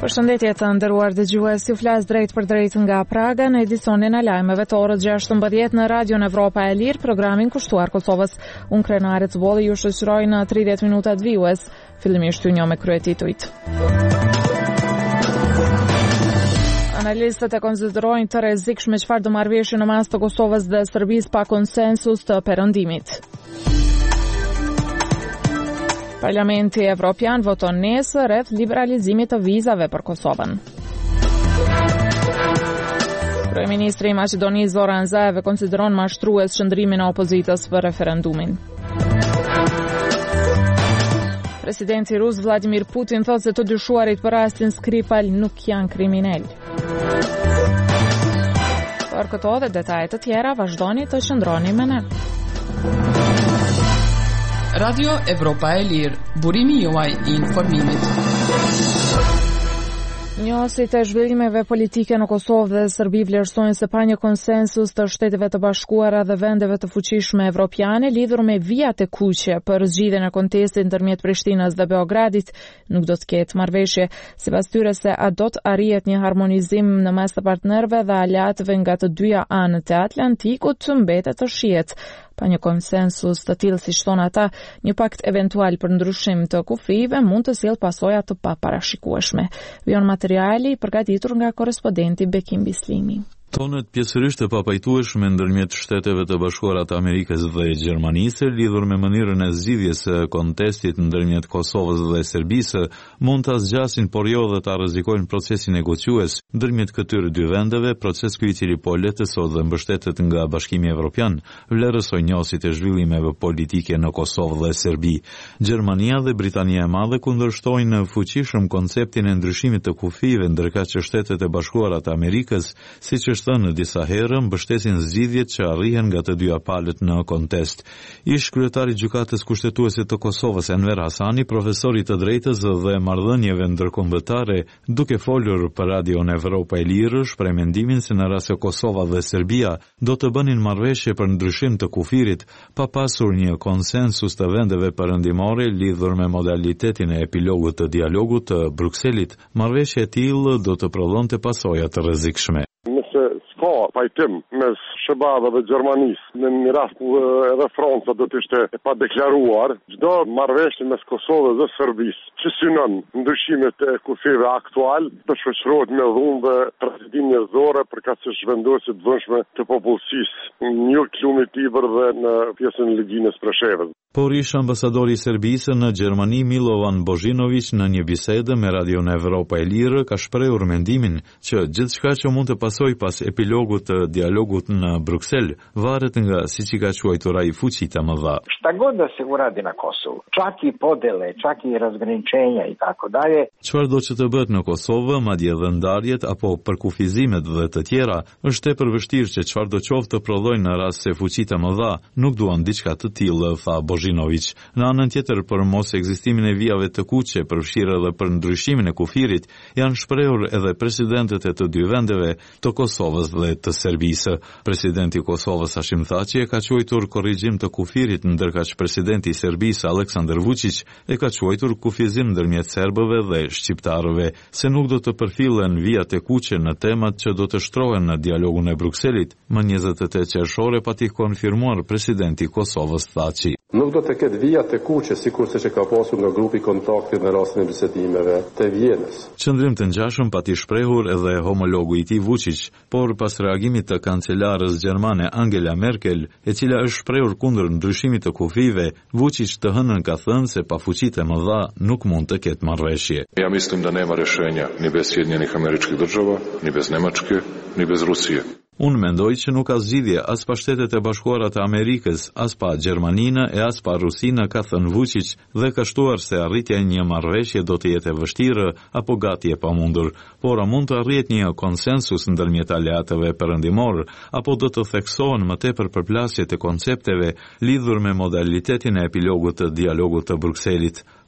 Përshëndetje të nderuar dëgjues, ju flas drejt për drejt nga Praga në edicionin e lajmeve të orës 16 në Radion Evropa e Lirë, programin kushtuar Kosovës. Unë Krenare Cbolli ju shoqëroj në 30 minutat vijues. Fillimisht ju njoh me kryetitujt. Analistët e konsiderojnë të rrezikshme çfarë do marrëveshje në mes të Kosovës dhe Serbisë pa konsensus të perëndimit. Parlamenti Evropian voton nesër rreth liberalizimit të vizave për Kosovën. Kryeministri i Maqedonisë Zoran Zaev konsideron mashtrues qëndrimin e opozitës për referendumin. Presidenti rus Vladimir Putin thotë se të dyshuarit për rastin Skripal nuk janë kriminal. Për këto dhe detajet të tjera vazhdoni të qëndroni me ne. Radio Evropa e Lirë, burimi juaj i informimit. Njësit e zhvillimeve politike në Kosovë dhe Serbi vlerësojnë se pa një konsensus të Shteteve të Bashkuara dhe vendeve të fuqishme evropiane lidhur me vijat e kuqe për zgjidhjen e kontestit ndërmjet Prishtinës dhe Beogradit, nuk do të ketë marrëveshje. Sipas tyre se a do të arrihet një harmonizim në mes të partnerëve dhe aleatëve nga të dyja anët e Atlantikut, mbetet të shihet. Pa një konsensus të tillë siç thon ata, një pakt eventual për ndryshim të kufive mund të sjellë pasoja të paparashikueshme. Vion materiali përgatitur nga korrespondenti Bekim Bislimi. Tonët pjesërisht e papajtueshme ndërmjet Shteteve të Bashkuara të Amerikës dhe Gjermanisë lidhur me mënyrën e zgjidhjes së kontestit ndërmjet Kosovës dhe Serbisë mund ta zgjasin por jo dhe ta rrezikojnë procesin negociues ndërmjet këtyre dy vendeve, proces ky i cili po letësohet dhe mbështetet nga Bashkimi Evropian, vlerësoi njësit e zhvillimeve politike në Kosovë dhe Serbi. Gjermania dhe Britania e Madhe kundërshtojnë fuqishëm konceptin e ndryshimit të kufive, ndërkaq që Shtetet e Bashkuara të Amerikës, siç në disa herë mbështesin zgjidhjet që arrihen nga të dyja palët në kontest. Ish kryetari i Gjykatës Kushtetuese të Kosovës Enver Hasani, profesori të drejtës dhe marrëdhënieve ndërkombëtare, duke folur për Radion Evropa e Lirë, shpreh mendimin se në rast se Kosova dhe Serbia do të bënin marrëveshje për ndryshim të kufirit pa pasur një konsensus të vendeve perëndimore lidhur me modalitetin e epilogut të dialogut të Brukselit, marrëveshja e tillë do të prodhonte pasoja të rrezikshme. S'ka pajtim mes SBA dhe Gjermanisë, në një rast edhe Franca do të ishte e pa deklaruar, çdo marrëveshje mes Kosovës dhe Serbisë që synon ndryshimet e kufive aktual do shoqërohet me dhunë dhe tragedi njerëzore për kaq se zhvendoset të vëshme të popullsisë një kilometër dhe në pjesën e Ligjinës Preshevës. Por ish ambasadori i Serbisë në Gjermani Milovan Božinović në një bisedë me Radion Evropa e Lirë ka shprehur mendimin që gjithçka që mund të pasojë pas epilogut të dialogut në Bruksel varet nga siç i ka quajtur ai fuqitë më dha. Šta god da se uradi na Kosovu, čak i podele, čak i razgraničenja i tako dalje. Çfarë do që të bëhet në Kosovë, madje edhe ndarjet apo përkufizimet dhe të tjera, është tepër vështirë që çfarë do qoftë të prodhojnë në rast se fuqitë më dha nuk duan diçka të tillë, tha Božinović. Në anën tjetër, për mos ekzistimin e vijave të kuqe, përfshirë edhe për ndryshimin e kufirit, janë shprehur edhe presidentët e të dy vendeve, të Kosovës dhe të Serbisë. Presidenti i Kosovës Hashim Thaçi e ka quajtur korrigjim të kufirit, ndërkaq presidenti i Serbisë Aleksandar Vučić e ka quajtur kufizim ndërmjet serbëve dhe shqiptarëve, se nuk do të përfillen vijat e kuqe në temat që do të shtrohen në dialogun e Brukselit. Më 28 qershore pati konfirmuar presidenti i Kosovës Thaçi. Nuk do të ketë vijat e kuqe sikurse që ka pasur nga grupi kontaktit në rastin e bisedimeve të Vjenës. Qëndrim të ngjashëm pati shprehur edhe homologu i tij Vučić, por pas reagimit të kancelarës gjermane Angela Merkel, e cila është shprehur kundër ndryshimit të kufive, Vučić të hënën ka thënë se pa fuqitë më dha nuk mund të ketë marrëveshje. Ja mislim da nema rješenja ni bez Sjedinjenih Američkih Država, ni bez Nemačke, ni bez Rusije. Unë mendoj që nuk ka zgjidhje as pa Shtetet e Bashkuara të Amerikës, as pa Gjermaninë e as pa Rusinë, ka thënë Vučić dhe ka shtuar se arritja e një marrëveshje do të jetë e vështirë apo gati e pamundur, por a mund të arrihet një konsensus ndërmjet aleatëve perëndimor apo do të theksohen më tepër përplasjet e koncepteve lidhur me modalitetin e epilogut të dialogut të Brukselit.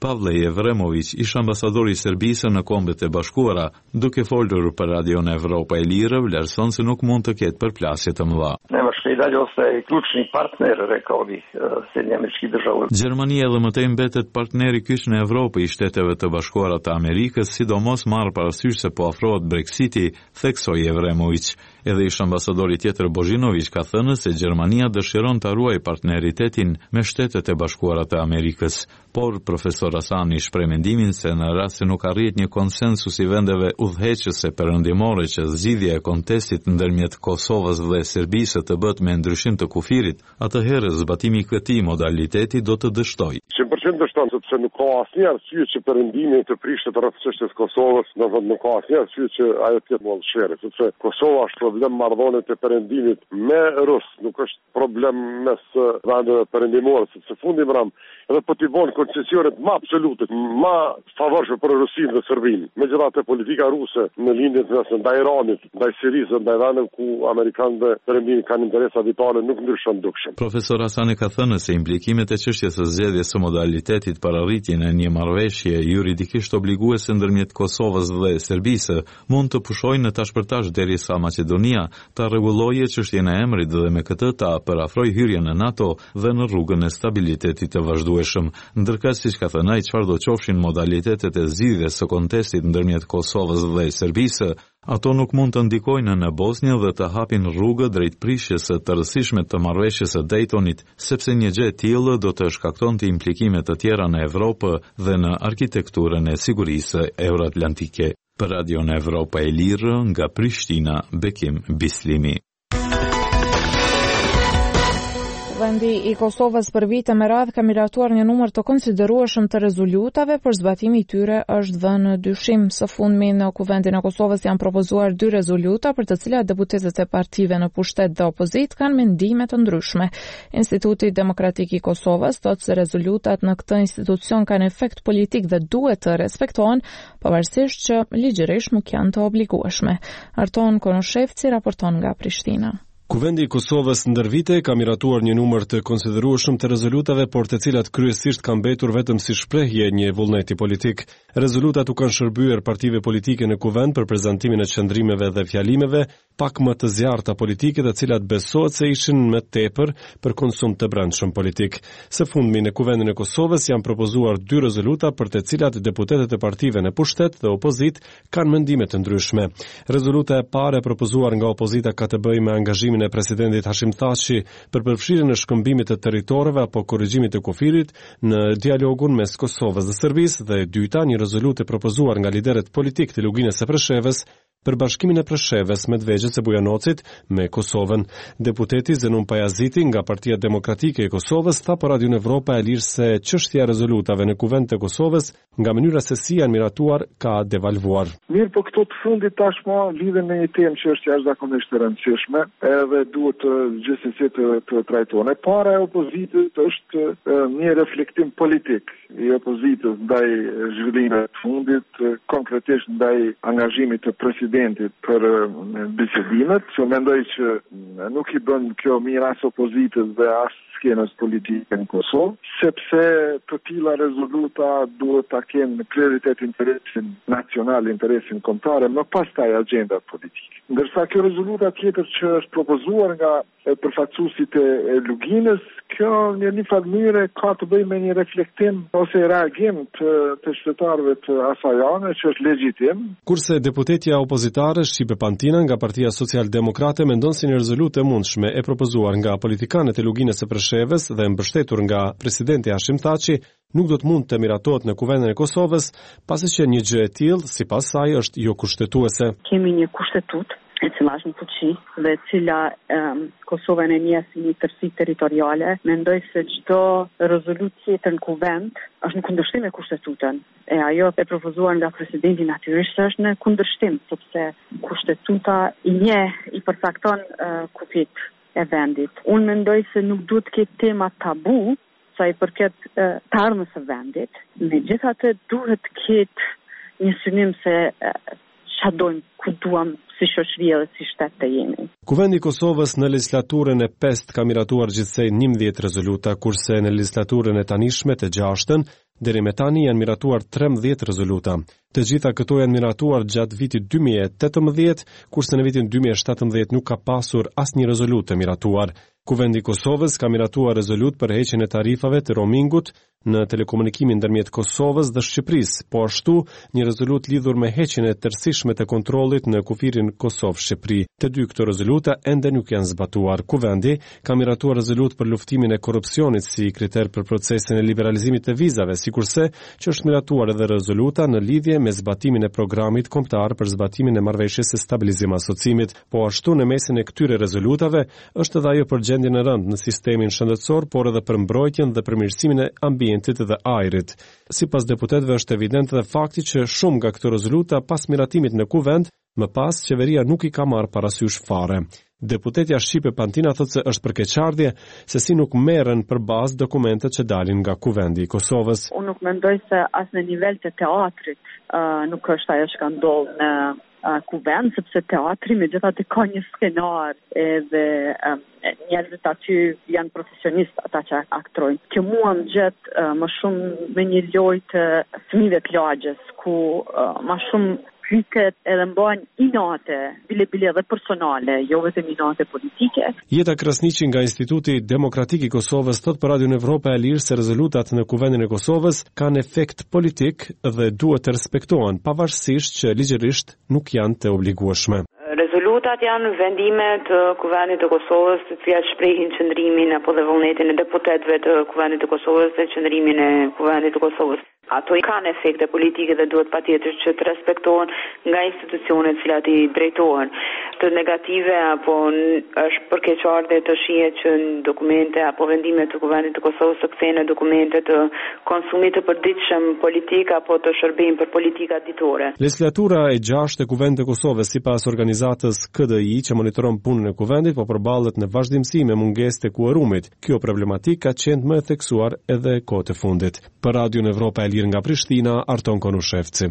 Pavle Jevremović, ish ambasadori i Serbisë në Kombet e Bashkuara, duke folur për Radion Evropa e Lirë, vlerëson se nuk mund të ketë përplasje të mëdha. I dalje ostaje ključni partner, rekao bih, Sjedinjenih Američkih Država. Gjermania edhe mëtej mbetet partneri kyç në Evropë i Shteteve të Bashkuara të Amerikës, sidomos marrë parasysh se po afrohet Brexiti, theksoi Jevremović. Edhe ish ambasadori tjetër Božinović ka thënë se Gjermania dëshiron të ruajë partneritetin me Shtetet e Bashkuara të Amerikës, por profesor Asani shpreh mendimin se në rast se nuk arrihet një konsensus i vendeve udhëheqëse perëndimore që zgjidhja e kontestit ndërmjet Kosovës dhe Serbisë të bëhet me ndryshim të kufirit, atëherë zbatimi i këtij modaliteti do të dështojë. 100% dështon, sepse nuk ka asnjë arsye që perëndimi të prishet rreth çështjes Kosovës, nuk ka asnjë arsye që ajo të jetë mollshëre, sepse Kosova është problem marrëdhënie të perëndimit me Rus, nuk është problem mes vendeve perëndimore, sepse fundi mram edhe po t'i bën koncesionet më absolute, më favorshme për Rusinë dhe Serbinë. Megjithatë politika ruse në lindjen ndaj Iranit, ndaj Sirisë, ndaj vendeve ku amerikanët dhe perëndimit kanë interesa vitale nuk ndryshon dukshëm. Profesor Asani ka thënë se implikimet e çështjes së zgjedhjes së modalitetit për arritjen e një marrëveshje juridikisht obliguese ndërmjet Kosovës dhe Serbisë mund të pushojnë në tashpërtash derisa Maqedonia ta rregullojë çështjen e emrit dhe me këtë ta parafrojë hyrjen në NATO dhe në rrugën e stabilitetit të vazhdueshëm. Ndërkësh, siç ka thënë ai, çfarë do qofshin modalitetet e zgjidhjes së kontestit ndërmjet Kosovës dhe Serbisë, ato nuk mund të ndikojnë në Bosnjë dhe të hapin rrugë drejt prishjes së tërësishme të marrëveshjes së Daytonit, sepse një gjë e tillë do të shkaktonte implikime të tjera në Evropë dhe në arkitekturën e sigurisë euroatlantike. Për Radion Evropa e Lirë, nga Prishtina, Bekim Bislimi. Vendi i Kosovës për vite me radhë ka miratuar një numër të konsiderueshëm të rezolutave, për zbatimi i tyre është dhënë në dyshim. Së fundmi në Kuvendin e Kosovës janë propozuar 2 rezoluta për të cilat deputetët e partive në pushtet dhe opozit kanë mendime të ndryshme. Instituti Demokratik i Kosovës thotë se rezolutat në këtë institucion kanë efekt politik dhe duhet të respektohen, pavarësisht që ligjërisht nuk janë të obligueshme. Arton Konoshevci raporton nga Prishtina. Kuvendi i Kosovës ndër vite ka miratuar një numër të konsiderueshëm të rezolutave, por të cilat kryesisht kanë mbetur vetëm si shprehje një vullneti politik. Rezolutat u kanë shërbyer partive politike në kuvend për prezantimin e qëndrimeve dhe fjalimeve pak më të zjarrta politike, të cilat besohet se ishin më tepër për konsum të brendshëm politik. Së fundmi në Kuvendin e Kosovës janë propozuar 2 rezoluta për të cilat deputetët e partive në pushtet dhe opozit kanë mendime të ndryshme. Rezoluta e parë e propozuar nga opozita ka të bëjë me angazhimin e presidentit Hashim Thaçi për përfshirjen e shkëmbimit të territoreve apo korrigjimit të kufirit në dialogun mes Kosovës dhe Serbisë, dhe e dyta një rezolutë e propozuar nga liderët politik të Luginës së Preshevës për bashkimin e Preshevës, Medvegjës e Bujanocit me Kosovën. Deputeti Zenun Pajaziti nga Partia Demokratike e Kosovës tha për Radion Evropa e Lirë se çështja e rezolutave në Kuvend të Kosovës nga mënyra se si janë miratuar ka devalvuar. Mirë, po këto të fundit tashmë lidhen me një temë që është jashtëzakonisht e rëndësishme, edhe duhet gjithsesi të trajtohen. Para e opozitës është një reflektim politik i opozitës ndaj zhvillimeve të fundit, konkretisht ndaj angazhimit të presidentit për bisedimet, që mendoj që nuk i bën kjo mirë as opozitës dhe as skenës politike në Kosovë, sepse të tilla rezoluta duhet ta kenë prioritet interesin nacional, interesin kombëtar, më pastaj agjendat politike. Ndërsa kjo rezoluta tjetër që është propozuar nga përfaqësuesit e Luginës, kjo në një farë mënyrë ka të bëjë me një reflektim ose reagim të qytetarëve të asaj ane, që është legjitim. Kurse deputetja opozitare Shqipe Pantina nga Partia Social-Demokrate mendon se një rezolutë e mundshme e propozuar nga politikanët e Luginës së Preshevës dhe mbështetur nga presidenti Hashim Thaçi nuk do të mund të miratohet në Kuvendin e Kosovës, pasi që një gjë e tillë sipas saj është jo kushtetuese. Kemi një kushtetutë e cila është në fuqi dhe e cila Kosovën e njeh si një tërësi territoriale. Mendoj se çdo rezolutë tjetër në kuvend është në kundërshtim me kushtetutën. E ajo e propozuar nga presidenti natyrisht është në kundërshtim, sepse kushtetuta i njeh, i përcakton kufit e vendit. Unë mendoj se nuk duhet të ketë tema tabu sa i përket të ardhmës së vendit. Megjithatë duhet të ketë një synim se çfarë dojmë, ku duam si shoqëri dhe si shtet të jemi. Kuvendi i Kosovës në legjislaturën e 5 ka miratuar gjithsej 11 rezoluta, kurse në legjislaturën e tanishme të 6 Deri me tani janë miratuar 13 rezoluta. Të gjitha këto janë miratuar gjatë vitit 2018, kurse në vitin 2017 nuk ka pasur asnjë rezolutë miratuar. Kuvendi i Kosovës ka miratuar rezolut për heqjen e tarifave të roamingut në telekomunikimin ndërmjet Kosovës dhe Shqipërisë, po ashtu një rezolut lidhur me heqjen e tërësishme të kontrollit në kufirin Kosovë-Shqipëri. Të dy këto rezoluta ende nuk janë zbatuar. Kuvendi ka miratuar rezolut për luftimin e korrupsionit si kriter për procesin e liberalizimit të vizave, sikurse që është miratuar edhe rezoluta në lidhje me zbatimin e programit kombëtar për zbatimin e marrëveshjes së stabilizim asocimit. Po ashtu në mesin e këtyre rezolutave është edhe ajo për gjendjen e rëndë në sistemin shëndetësor, por edhe për mbrojtjen dhe përmirësimin e ambientit dhe ajrit. Sipas deputetëve është evident edhe fakti që shumë nga këto rezoluta pas miratimit në kuvend, më pas qeveria nuk i ka marrë parasysh fare. Deputetja shqipe Pantina thotë se është përkeqardhje se si nuk merren përbazë dokumentet që dalin nga kuvendi i Kosovës. Unë nuk mendoj se as në nivel të teatrit nuk është ajo që ka ndodhur në kuvend, sepse teatri megjithatë ka një skenar edhe njerëzit aty janë profesionistë ata që aktrojnë. Kjo mua më gjet më shumë me një lojë të fëmijëve të lagjes, ku më shumë pyket edhe mbajnë inate, bile edhe personale, jo vetëm inate politike. Jeta Krasniqi nga Instituti Demokratik i Kosovës thot për Radion Evropa e Lirë se rezolutat në kuvendin e Kosovës kanë efekt politik dhe duhet të respektohen, pavarësisht që ligjërisht nuk janë të obligueshme. Rezolutat janë vendime të kuvendit të Kosovës, të cilat shprehin qëndrimin apo dhe vullnetin e deputetëve të kuvendit të Kosovës dhe qëndrimin e kuvendit të Kosovës. Ato kanë efekte politike dhe duhet patjetër që të respektohen nga institucionet të cilat i drejtohen. Të negative apo është përkeqardhje të shihet që në dokumente apo vendime të kuvendit të Kosovës të kthehen dokumente të konsumit të përditshëm politik apo të shërbim për politika ditore. Legislatura e 6 e kuvendit të Kosovës sipas organizatës KDI që monitoron punën e kuvendit po përballet në vazhdimsi me mungesë të kuorumit. Kjo problematikë ka qenë më e theksuar edhe kohë të fundit. Për Radion Evropa e Lirë nga Prishtina, Arton Konushevci.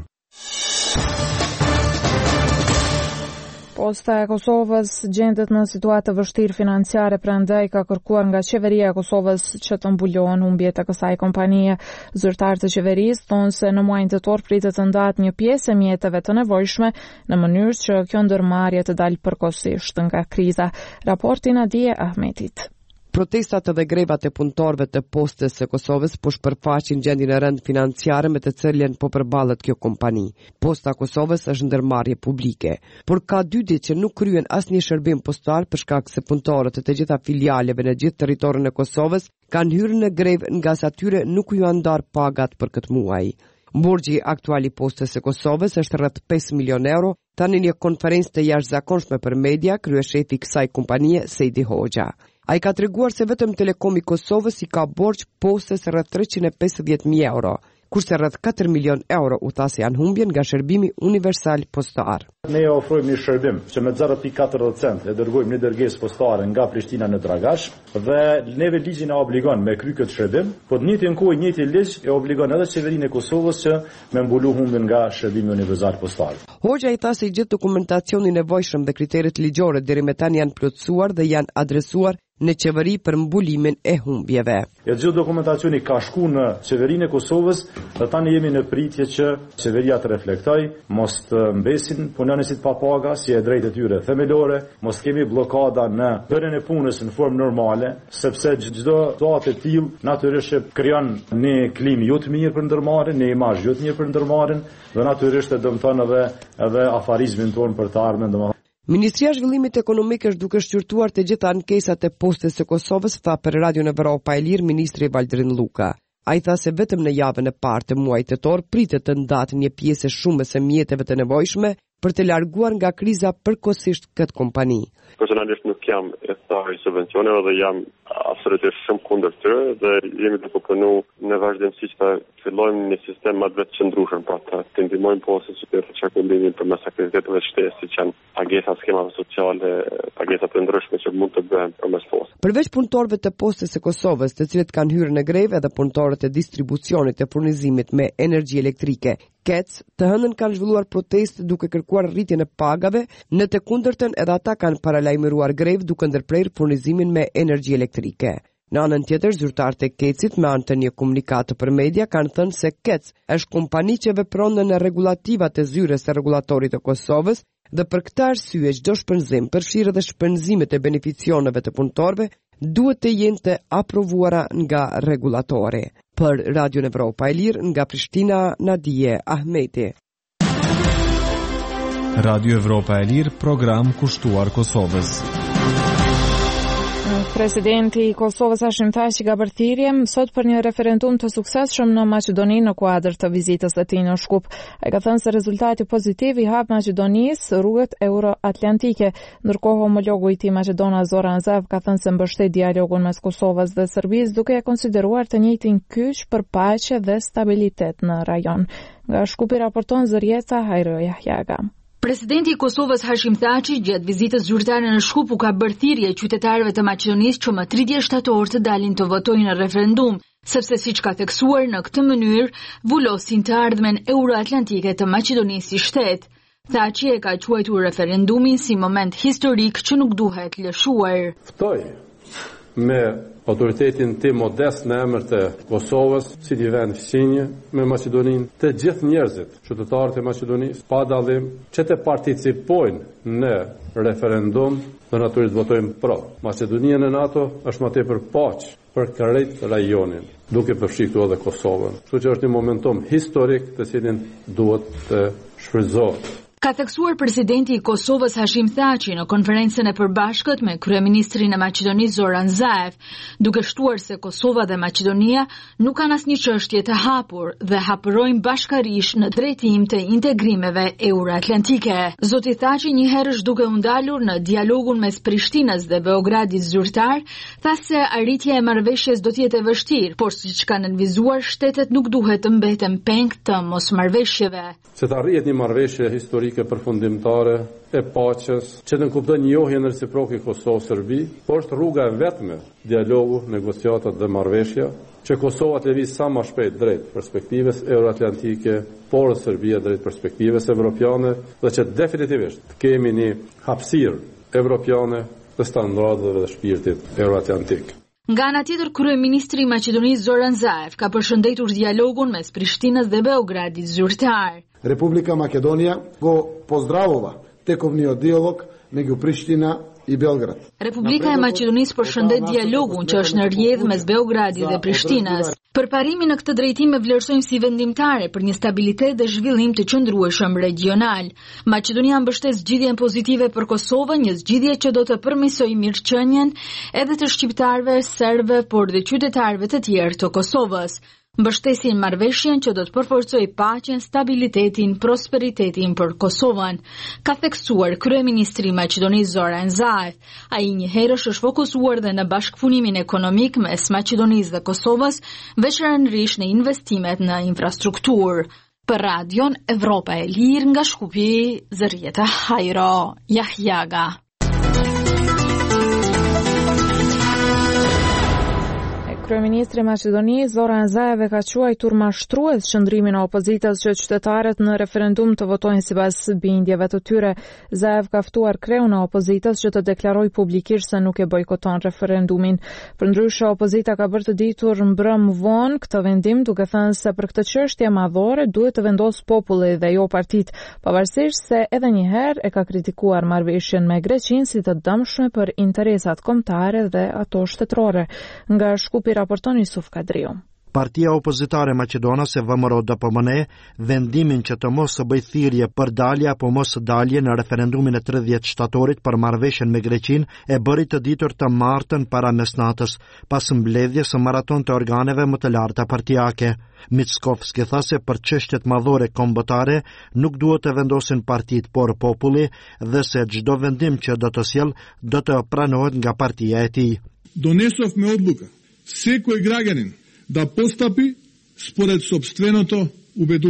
Posta e Kosovës gjendet në situatë vështirë financiare, prandaj ka kërkuar nga qeveria e Kosovës që të mbulohen humbjet e kësaj kompanie. Zyrtarët e qeverisë thonë se në muajin tetor pritet të ndahet një pjesë e mjeteve të nevojshme në mënyrë që kjo ndërmarrje të dalë përkohësisht nga kriza. Raporti Nadia Ahmetit. Protestat dhe grevat e punëtorëve të Postës së Kosovës po shpërfaqin gjendjen e rëndë financiare me të cilën po përballet kjo kompani. Posta e Kosovës është ndërmarrje publike, por ka 2 ditë që nuk kryen asnjë shërbim postal për shkak se punëtorët e të gjitha filialeve në gjithë territorin e Kosovës kanë hyrë në grevë nga sa atyre nuk ju janë ndarë pagat për këtë muaj. Borxhi aktual i Postës së Kosovës është rreth 5 milion euro. Tani në një konferencë të jashtëzakonshme për media, kryeshefi i kësaj kompanie, Sejdi Hoxha. Ai ka treguar se vetëm Telekomi i Kosovës i ka borxh Postës rreth 350.000 euro, kurse rreth 4 milion euro u tha se janë humbje nga shërbimi universal postar. Ne ofrojmë një shërbim që me 0.40 cent e dërgojmë një dërgesë postare nga Prishtina në Dragash dhe neve ligji na obligon me kry këtë shërbim, po të njëjtin kohë njëjti ligj e obligon edhe qeverinë e Kosovës që me mbulu humbjen nga shërbimi universal postar. Hoxha i tha se gjithë dokumentacioni i nevojshëm dhe kriteret ligjore deri me tani janë plotësuar dhe janë adresuar në qeveri për mbulimin e humbjeve. Gjithë dokumentacioni ka shku në qeverinë e Kosovës dhe tani jemi në pritje që qeveria të reflektoj, mos të mbesin punonësit pa paga, si e drejtë e tyre themelore, mos kemi blokada në bërjen e punës në formë normale, sepse çdo situatë e tillë natyrisht krijon një klimë jo të mirë për ndërmarrjen, një imazh jo të mirë për ndërmarrjen dhe natyrisht e dëmton edhe afarizmin tonë për të ardhmen. Ministria e Zhvillimit Ekonomik është duke shqyrtuar të gjitha ankesat e Postës së Kosovës, tha për Radion Evropa e Lirë ministri Valdrin Luka. Ai tha se vetëm në javën e parë të muajit tetor pritet të ndatë një pjesë shumë e mjeteve të nevojshme për të larguar nga kriza përkohësisht këtë kompani. Personalisht nuk jam e thaj subvencioneve dhe jam absolutisht shumë kundër tyre dhe jemi duke punuar në vazhdimsi që të fillojmë një sistem më të qëndrueshëm, pra të ndihmojmë Postën që të çakullimin përmes aktiviteteve të shtetit, siç janë pagesa skemave sociale, pagesa të ndryshme që mund të bëhen përmes Postës. Përveç punëtorëve të Postës së Kosovës, të cilët kanë hyrë në grevë, edhe punëtorët e distribucionit të furnizimit me energji elektrike, KEC, të hënën kanë zhvilluar protestë duke kërkuar rritjen e pagave, në të kundërtën edhe ata kanë paralajmëruar grevë duke ndërprerë furnizimin me energji elektrike. Në anën tjetër, zyrtarët e Kecit me anë të një komunikatë për media kanë thënë se Kec është kompani që vepron në rregulativat e zyrës së rregullatorit të Kosovës dhe për këtë arsye çdo shpenzim, përfshirë edhe shpenzimet e beneficioneve të punëtorëve, duhet të jenë të aprovuara nga rregullatori. Për Radio Evropa e Lirë nga Prishtina, Nadije Ahmeti. Radio Evropa e Lirë, program kushtuar Kosovës. Presidenti i Kosovës Hashim Thaçi ka bërë thirrje sot për një referendum të suksesshëm në Maqedoni në kuadër të vizitës së tij në Shkup. Ai ka thënë se rezultati pozitiv i hap Maqedonisë rrugët euroatlantike, ndërkohë homologu i tij Maqedona Zoran Zaev ka thënë se mbështet dialogun mes Kosovës dhe Serbisë, duke e konsideruar të njëjtin kyç për paqe dhe stabilitet në rajon. Nga Shkupi raporton Zërieta Hajroja Jaga. Presidenti i Kosovës Hashim Thaçi gjatë vizitës zyrtare në Shkup u ka bërë thirrje qytetarëve të Maqedonisë që më 30 shtator të dalin të votojnë në referendum, sepse siç ka theksuar në këtë mënyrë vulosin të ardhmen euroatlantike të Maqedonisë si shtet. Thaçi e ka quajtur referendumin si moment historik që nuk duhet lëshuar. Ftoj me autoritetin tim modest në emër të Kosovës, si një vend fësinje me Maqedoninë, të gjithë njerëzit, qytetarët e Maqedonisë, pa dallim, që të participojnë në referendum, dhe natyrisht votojmë pro. Maqedonia në NATO është më tepër paqë për krejt rajonin, duke përfshirë edhe Kosovën. Kështu që është një momentum historik të cilin duhet të shfrytëzohet. Ka theksuar presidenti i Kosovës Hashim Thaçi në konferencën e përbashkët me kryeministrin e Maqedonisë Zoran Zaev, duke shtuar se Kosova dhe Maqedonia nuk kanë asnjë çështje të hapur dhe hapërojnë bashkërisht në drejtim të integrimeve euroatlantike. Zoti Thaçi një herë është duke u ndalur në dialogun mes Prishtinës dhe Beogradit zyrtar, tha se arritja e marrëveshjes do të jetë e vështirë, por siç kanë nënvizuar shtetet nuk duhet të mbeten peng të mosmarrëveshjeve. Se të arrihet një marrëveshje historike përfundimtare e paqes, që të nënkupton njohjen reciproke Kosovë-Serbi, por është rruga e vetme dialogu, negociatat dhe marrëveshja, që Kosova të lëviz sa më shpejt drejt perspektivës euroatlantike, por Serbia drejt perspektivës evropiane, dhe që definitivisht kemi një hapësirë evropiane të standardeve dhe shpirtit euroatlantik. Nga ana tjetër, kryeministri i Maqedonisë Zoran Zaev ka përshëndetur dialogun mes Prishtinës dhe Beogradit zyrtar. Republika Makedonija go pozdravova tekovni dialog među Priština i Beograd. Republika e Maqedonisë përshëndet dialogun që është në rrjedhë mes Beogradit dhe Prishtinës. Përparimin në këtë drejtim e vlerësojmë si vendimtare për një stabilitet dhe zhvillim të qëndrueshëm regional. Maqedonia mbështet zgjidhjen pozitive për Kosovën, një zgjidhje që do të përmirësojë mirëqenien edhe të shqiptarëve, serbëve, por dhe qytetarëve të tjerë të Kosovës. Mbështesin marrëveshjen që do të përforcojë paqen, stabilitetin, prosperitetin për Kosovën, ka theksuar kryeministri i Maqedonisë Zoran Zaev. Ai një herë është fokusuar dhe në bashkëpunimin ekonomik mes Maqedonisë dhe Kosovës, veçanërisht në investimet në infrastrukturë. Për Radion Evropa e Lirë nga Shkupi, Zërieta Hajro Jahjaga. Kryeministri i Maqedonisë Zoran Zaev ka quajtur mashtrues qëndrimin e opozitës që qytetarët në referendum të votojnë sipas bindjeve të tyre. Zaev ka ftuar kreun e opozitës që të deklarojë publikisht se nuk e bojkoton referendumin. Përndryshe, opozita ka bërë të ditur mbrëm vonë këtë vendim, duke thënë se për këtë çështje madhore duhet të vendosë populli dhe jo partitë, pavarësisht se edhe një herë e ka kritikuar marrëveshjen me Greqinë si të dëmshme për interesat kombëtare dhe ato shtetërore. Nga Shkupi raporton Yusuf Kadriu. Partia opozitare maqedonase VMRO-DPMN vendimin që të mos së bëjë thirrje për dalje apo mos dalje në referendumin e 30 shtatorit për marrëveshjen me Greqinë e bëri të ditur të martën para mesnatës, pas mbledhjes së maraton të organeve më të larta partijake. Mickovski tha se për çështjet madhore kombëtare nuk duhet të vendosin partitë por populli dhe se çdo vendim që do të sjellë do të pranohet nga partia e tij. Донесовме одлука секој граѓанин да постапи според сопственото убедување.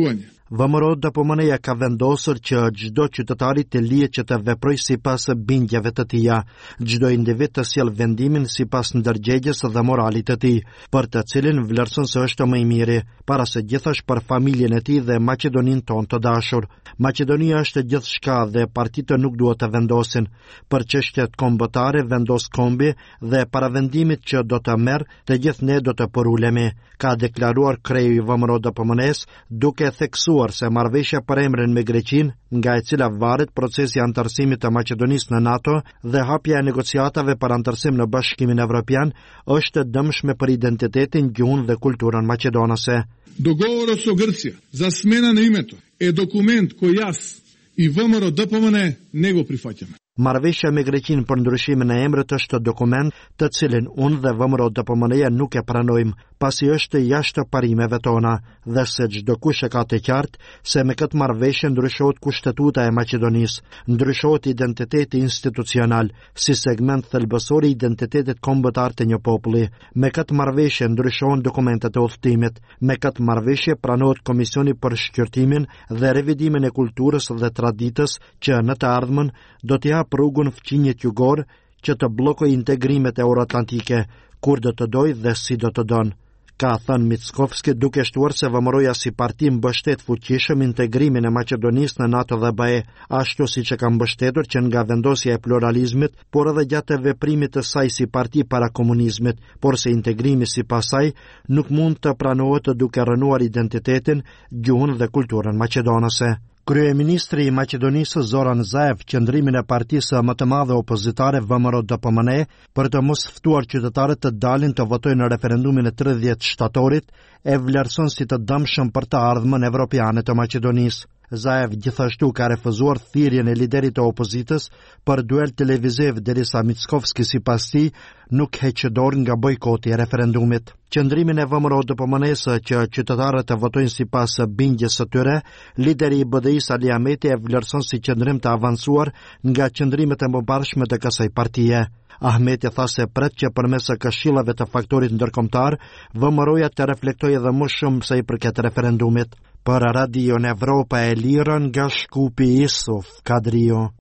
VMRO DPMN-ja ka vendosur që çdo qytetari të lihet që të veprojë sipas bindjeve të tija. Çdo individ të sjell vendimin sipas ndërgjegjës dhe moralit të tij, për të cilin vlerëson se është më i miri, para se gjithash për familjen e tij dhe Maqedoninë tonë të dashur. Maqedonia është gjithçka dhe partitë nuk duhet të vendosin. Për çështjet kombëtare vendos kombi dhe para vendimit që do të merr, të gjithë ne do të porulemi, ka deklaruar kreu i VMRO DPMN-s, duke theksuar se marrëveshja për emrin me Greqinë, nga e cila varet procesi i antarësimit të Maqedonisë në NATO dhe hapja e negociatave për antarësim në Bashkimin Evropian, është dëmshme për identitetin, gjuhën dhe kulturën maqedonase. Dogovorot со Грција за смена на името е документ кој јас и ВМРО ДПМН не го прифаќаме. Marrëveshja me Greqinë për ndryshimin e emrit është dokument të cilin unë dhe VMRO DPMN-ja nuk e pranojmë, pasi është jashtë parimeve tona, dhe se çdo kush e ka të qartë se me këtë marrëveshje ndryshohet kushtetuta e Maqedonisë, ndryshohet identiteti institucional, si segment thelbësor i identitetit kombëtar të një populli. Me këtë marrëveshje ndryshohen dokumentet e udhëtimit, me këtë marrëveshje pranohet Komisioni për shqyrtimin dhe revidimin e kulturës dhe traditës që në të ardhmen do t'i hap rrugën fqinjet jugor që të bllokoj integrimet euroatlantike, kur do të doj dhe si do të don. Ka thënë Mickovski, duke shtuar se VMRO-ja si parti mbështet fuqishëm integrimin e Maqedonisë në NATO dhe BE, ashtu siç e ka mbështetur që nga vendosja e pluralizmit, por edhe gjatë veprimit të saj si parti para komunizmit, por se integrimi sipas saj nuk mund të pranohet duke rënuar identitetin, gjuhën dhe kulturën maqedonase. Kryeministri i Maqedonisë Zoran Zaev qëndrimin e partisë më të madhe opozitare VMRO DPMN për të mos ftuar qytetarët të dalin të votojnë në referendumin e 30 shtatorit e vlerëson si të dëmshëm për të ardhmen evropiane të Maqedonisë. Zaev gjithashtu ka refuzuar thirrjen e liderit të opozitës për duel televiziv derisa Mickovski sipas tij nuk heq dorë nga bojkoti i referendumit. Qëndrimin e VMRO DPMN-s që qytetarët të votojnë sipas bindjes së tyre, lideri i BDI-s Ali Ahmeti e vlerëson si qëndrim të avancuar nga qëndrimet e mëparshme të kësaj partie. Ahmeti tha se pret që përmes këshillave të faktorit ndërkombëtar, VMRO-ja të reflektojë edhe më shumë sa i përket referendumit. Për Radion Evropa e Lirë nga Shkupi Isuf Kadrio.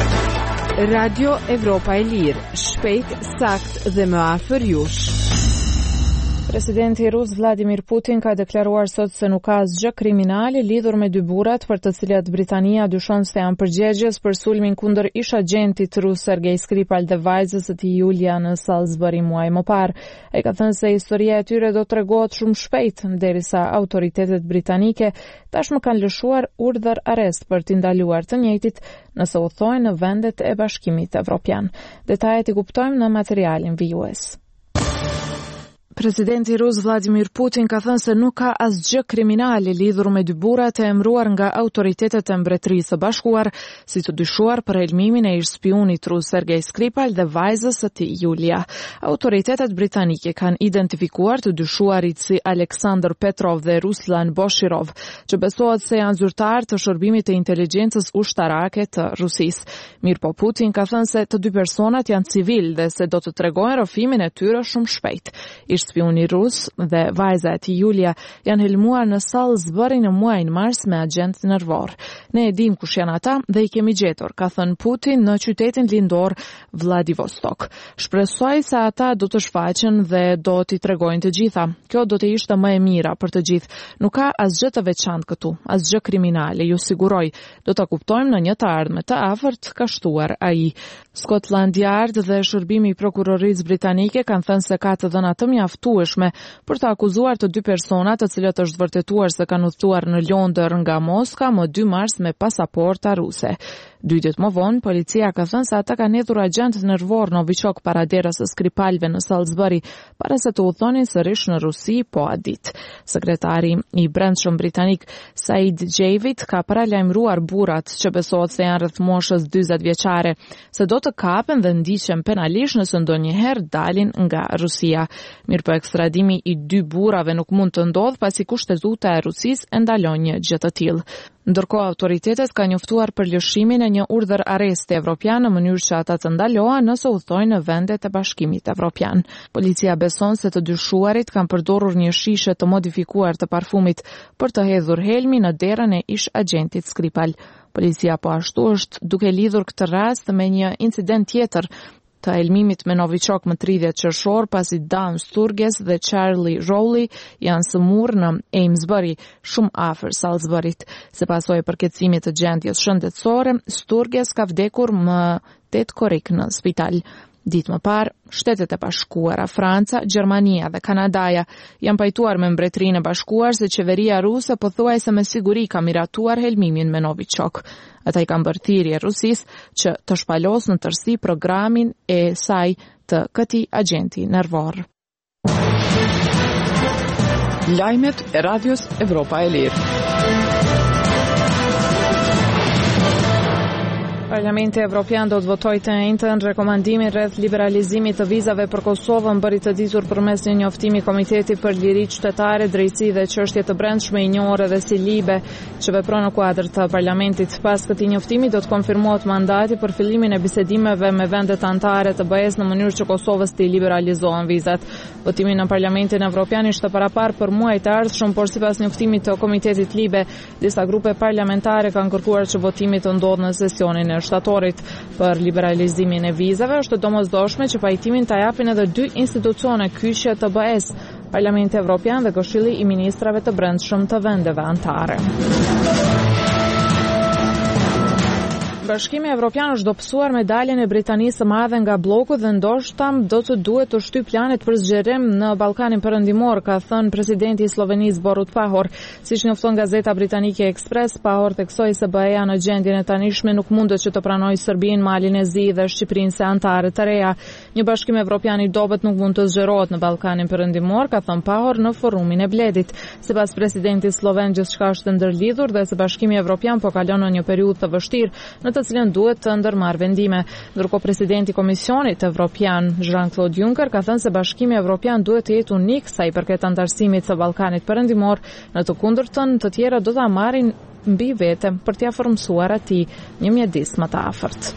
Radio Evropa e Lirë, shpejt, sakt dhe më afër jush. Presidenti rus Vladimir Putin ka deklaruar sot se nuk ka asgjë kriminale lidhur me dy burrat për të cilat Britania dyshon se janë përgjegjës për sulmin kundër ish agentit rus Sergej Skripal dhe vajzës së tij Julia në Salisbury muaj më parë. Ai ka thënë se historia e tyre do tregohet shumë shpejt, derisa autoritetet britanike tashmë kanë lëshuar urdhër arrest për t'i ndaluar të njëjtit nëse u thojnë në vendet e Bashkimit Evropian. Detajet i kuptojmë në materialin vijues. Presidenti rus Vladimir Putin ka thënë se nuk ka asgjë kriminale lidhur me dy burrat e emëruar nga autoritetet e Mbretërisë së Bashkuar si të dyshuar për helmimin e ish spionit rus Sergej Skripal dhe vajzës së tij Julia. Autoritetet britanike kanë identifikuar të dyshuarit si Aleksandr Petrov dhe Ruslan Boshirov, që besohet se janë zyrtarë të shërbimit të inteligjencës ushtarake të Rusisë. Mirpo Putin ka thënë se të dy personat janë civil dhe se do të tregojnë rrëfimin e tyre shumë shpejt. Spioni rus dhe vajza e tij Julia janë helmuar në Salisbury në muajin mars me agent nervor. Ne e dim kush janë ata dhe i kemi gjetur, ka thënë Putin në qytetin lindor Vladivostok. Shpresoj se ata do të shfaqen dhe do t'i tregojnë të gjitha. Kjo do të ishte më e mira për të gjithë. Nuk ka asgjë të veçantë këtu, asgjë kriminale, ju siguroj. Do ta kuptojmë në një të ardhme të afërt, ka shtuar ai. Scotland Yard dhe shërbimi i prokurorisë britanike kanë thënë se ka të dhëna të mjaftueshme për të akuzuar të dy persona të cilët është vërtetuar se kanë udhëtuar në Londër nga Moska më 2 mars me pasaporta ruse. 2 ditë më vonë, policia ka thënë se ata kanë hedhur agent nervor Novichok para derës së Skripalve në Salisbury para se të udhëtonin sërish në Rusi po a ditë. Sekretari i Brendshëm britanik Said Javid ka paralajmëruar burrat që besohet se janë rreth moshës 40 vjeçare se do të kapen dhe ndiqen penalisht nëse ndonjëherë dalin nga Rusia. Mirë, ekstradimi i 2 burrave nuk mund të ndodhë pasi kushtetuta e Rusisë e ndalon një gjë të tillë. Ndërkohë autoritetet kanë njoftuar për lëshimin e një urdhër arresti evropian në mënyrë që ata të ndalohen nëse udhtojnë në vendet e Bashkimit Evropian. Policia beson se të dyshuarit kanë përdorur një shishe të modifikuar të parfumit për të hedhur helmi në derën e ish agentit Skripal. Policia po ashtu është duke lidhur këtë rast me një incident tjetër të helmimit me Novichok më 30 qershor pasi Dan Sturges dhe Charlie Rowley janë sëmurë në Amesbury, shumë afër Salisburyt. Se pasojë përkeçimit të gjendjes shëndetësore, Sturges ka vdekur më 8 korrik në spital. Ditë më parë, Shtetet e Bashkuara, Franca, Gjermania dhe Kanadaja janë pajtuar me Mbretërinë e Bashkuar se qeveria ruse pothuajse me siguri ka miratuar helmimin me Novichok. Ata i kanë bërë thirrje Rusisë që të shpalos në tërësi programin e saj të këtij agenti nervor. Lajmet e Radios Evropa e Lirë. Parlamenti Evropian do të votojë të njëjtën rekomandimin rreth liberalizimit të vizave për Kosovën, bëri të ditur përmes një njoftimi Komiteti për Liri Qytetare, Drejtësi dhe Çështje të Brendshme i njohur edhe si Libe, që vepron në kuadër të parlamentit. Pas këtij njoftimi do të konfirmohet mandati për fillimin e bisedimeve me vendet anëtare të BE-s në mënyrë që Kosovës të liberalizohen vizat. Votimi në Parlamentin Evropian ishte parapar për muajt e ardhshëm, por sipas njoftimit të Komitetit Libe, disa grupe parlamentare kanë kërkuar që votimi të ndodhë në sesionin e shtatorit. Për liberalizimin e vizave është domosdoshme që pajtimin ta japin edhe 2 institucione kyçe të BE-s, Parlamenti Evropian dhe Këshilli i Ministrave të Brendshëm të vendeve anëtare. Bashkimi Evropian është dobësuar me daljen e Britanisë së Madhe nga bloku dhe ndoshta do të duhet të shtyp planet për zgjerim në Ballkanin Perëndimor, ka thënë presidenti i Slovenisë Borut Pahor. Siç njofton gazeta britanike Express, Pahor theksoi se BE-ja në gjendjen e tanishme nuk mundet që të pranojë Serbinë, Malin e Zi dhe Shqipërinë si anëtare të reja. Një bashkim evropian i dobët nuk mund të zgjerohet në Ballkanin Perëndimor, ka thënë Pahor në forumin e Bledit. Sipas presidentit sloven, gjithçka është ndërlidhur dhe se Bashkimi Evropian po kalon në një periudhë të vështirë në të cilën duhet të ndërmarrë vendime. Ndërkohë presidenti i Komisionit Evropian, Jean-Claude Juncker, ka thënë se Bashkimi Evropian duhet të jetë unik sa i përket antarësimit të Ballkanit Perëndimor, në të kundërtën të tjera do ta marrin mbi vete për t'ia formsuar atij një mjedis më të afërt.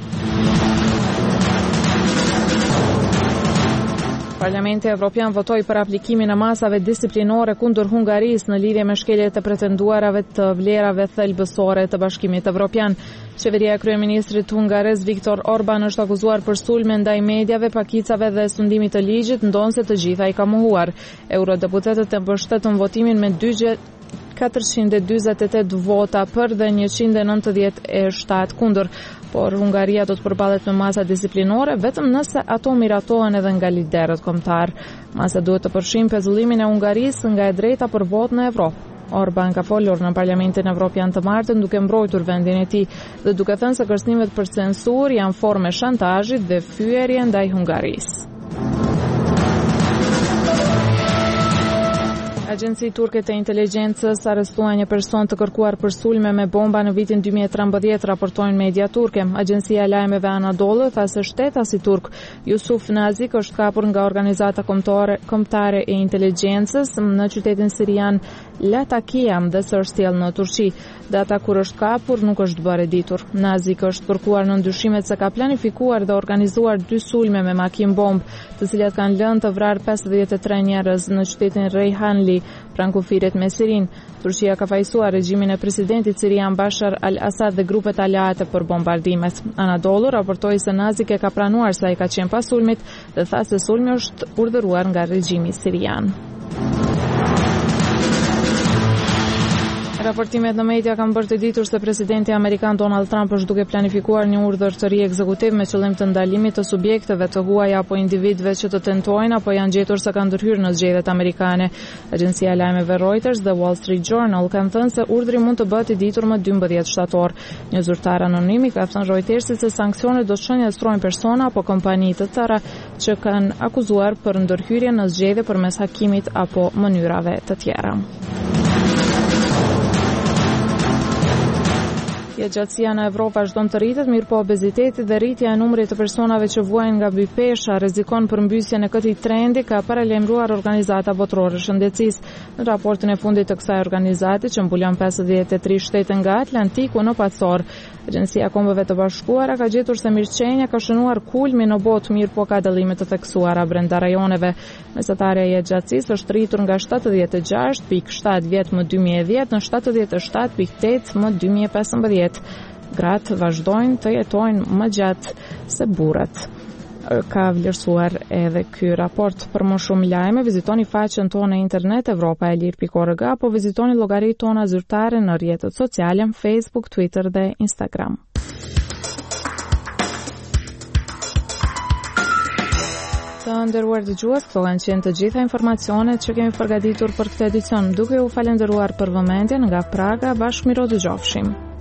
Parlamenti Evropian votoi për aplikimin e masave disiplinore kundër Hungarisë në lidhje me shkeljet e pretenduarave të vlerave thelbësore të Bashkimit Evropian. Qeveria e kryeministrit hungarez Viktor Orban është akuzuar për sulme ndaj mediave, pakicave dhe sundimit të ligjit, ndonse të gjitha i ka mohuar. Eurodeputentët e mbështetën votimin me 448 vota për dhe 197 kundër, por Hungaria do të përballet me masa disiplinore vetëm nëse ato miratohen edhe nga liderët kombëtar. Masa duhet të përfshijë pezullimin e Hungarisë nga e drejta për votë në Evropë. Orban ka folur në Parlamentin Evropian të martën duke mbrojtur vendin e tij dhe duke thënë se kërcënimet për censurë janë forme shantazhi dhe fyerje ndaj Hungarisë. Agjenci turke të inteligjencës arrestuan një person të kërkuar për sulme me bomba në vitin 2013, raportojnë media turke. Agjencia e lajmeve Anadolu tha se shtetasi turk Yusuf Nazik është kapur nga organizata kombëtare e inteligjencës në qytetin sirian Latakia dhe së është sjellë në Turqi. Data kur është kapur nuk është bërë e ditur. Nazik është kërkuar në ndyshimet se ka planifikuar dhe organizuar 2 sulme me makinë bombë, të cilat kanë lënë të vrarë 53 njerëz në qytetin Reyhanli, pranë kufirit me Sirin. Turqia ka fajsuar regjimin e presidentit sirian Bashar al-Assad dhe grupet aleate për bombardimet. Anadolu raportoi se Nazik e ka pranuar se ai ka qenë pas sulmit dhe tha se sulmi është urdhëruar nga regjimi sirian. Raportimet në media kanë bërë të ditur se presidenti amerikan Donald Trump është duke planifikuar një urdhër të ri ekzekutiv me qëllim të ndalimit të subjekteve të huaja apo individëve që të tentojnë apo janë gjetur se kanë ndërhyrë në zgjedhjet amerikane. Agjencia e lajmeve Reuters dhe Wall Street Journal kanë thënë se urdhri mund të bëhet i ditur më 12 shtator. Një zyrtar anonim i ka thënë Reutersit se sanksionet do të shënjestrojnë persona apo kompani të tëra që kanë akuzuar për ndërhyrje në zgjedhje përmes hakimit apo mënyrave të tjera. Jetëgjatësia në Evropë vazhdon të rritet, mirë po obeziteti dhe rritja e numrit të personave që vuajnë nga bypesha rrezikon përmbysjen e këtij trendi, ka paralajmëruar Organizata Botërore e Shëndetësisë. Në raportin e fundit të kësaj organizate, që mbulon 53 shtete nga Atlantiku në Pacor, Agjencia e Kombeve të Bashkuara ka gjetur se mirëqenia ka shënuar kulmin në botë, mirë po ka dallime të theksuara brenda rajoneve. Mesatarja e jetëgjatësisë është rritur nga 76.7 vjet më 2010 në 77.8 më 2015. Gratë vazhdojnë të jetojnë më gjatë se burrat. Ka vlerësuar edhe ky raport. Për më shumë lajme, vizitoni faqen tonë në internet evropaelir.org apo vizitoni llogaritë tona zyrtare në rrjetet sociale, Facebook, Twitter dhe Instagram. Të nderuar dëgjues, këto kanë qenë të gjitha informacionet që kemi përgatitur për këtë edicion. Duke u falendëruar për vëmendjen nga Praga, bashkë miro dëgjofshim.